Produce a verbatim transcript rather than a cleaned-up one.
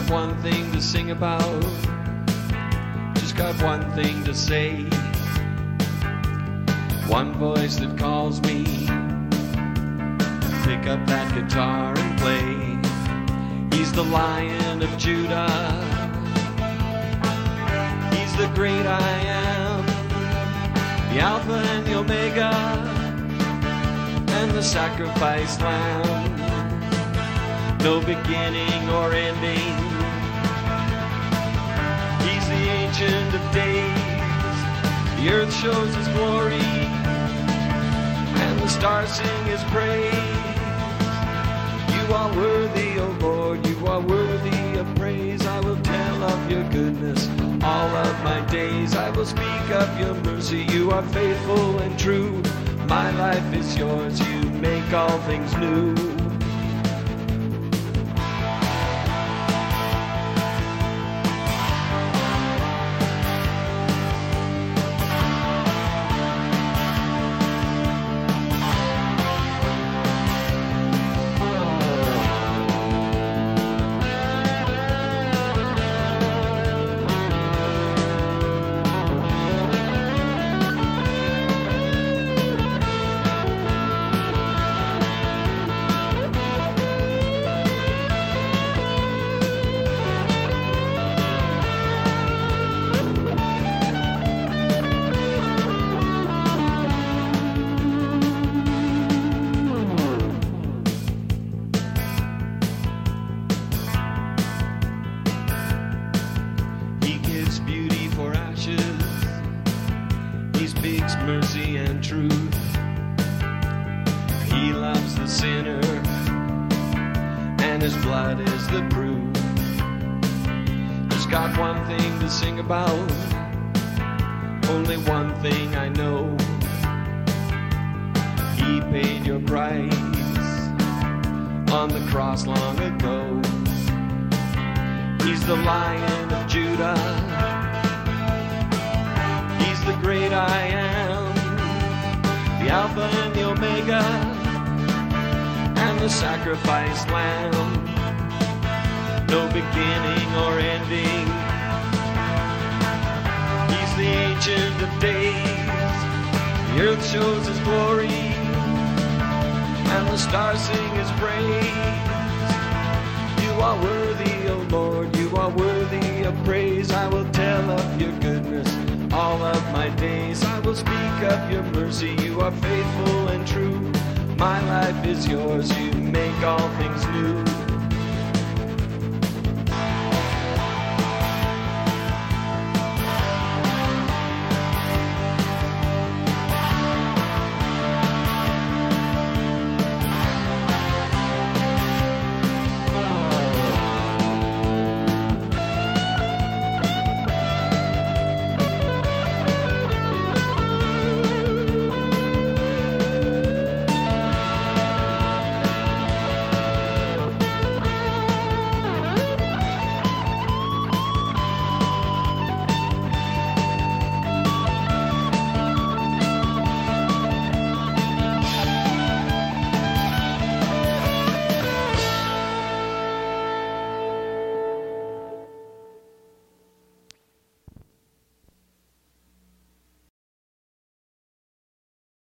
got one thing to sing about, just got one thing to say. One voice that calls me, pick up that guitar and play. He's the Lion of Judah, he's the great I am, the Alpha and the Omega, and the sacrificed lamb. No beginning or ending, he's the Ancient of Days. The earth shows his glory, and the stars sing his praise. You are worthy, O Lord, you are worthy of praise. I will tell of your goodness all of my days. I will speak of your mercy, you are faithful and true. My life is yours, you make all things new. Mercy and truth, he loves the sinner, and his blood is the proof. Just got one thing to sing about, only one thing I know. He paid your price on the cross long ago. He's the Lion of Judah, he's the great I am, the Alpha and the Omega, and the sacrificed lamb. No beginning or ending, he's the Ancient of Days. The earth shows his glory, and the stars sing his praise. You are worthy, O Lord, you are worthy of praise. I will tell of your goodness all of my days. I will speak of your mercy, you are faithful and true. My life is yours, you make all things new.